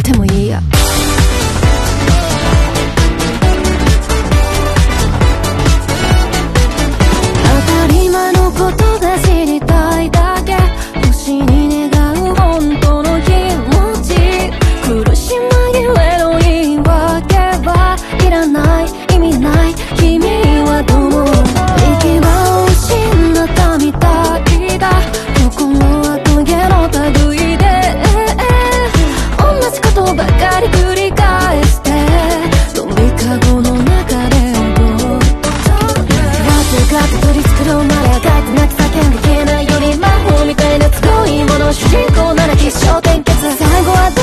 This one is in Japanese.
てもいいや。当たり前のことが知りたいだけ、星に願う本当の気持ち、苦し紛れの言い訳はいらない、意味ない。君はどう思う？行き場を失ったみたいだ、心はトゲの類で同じことばかり繰り返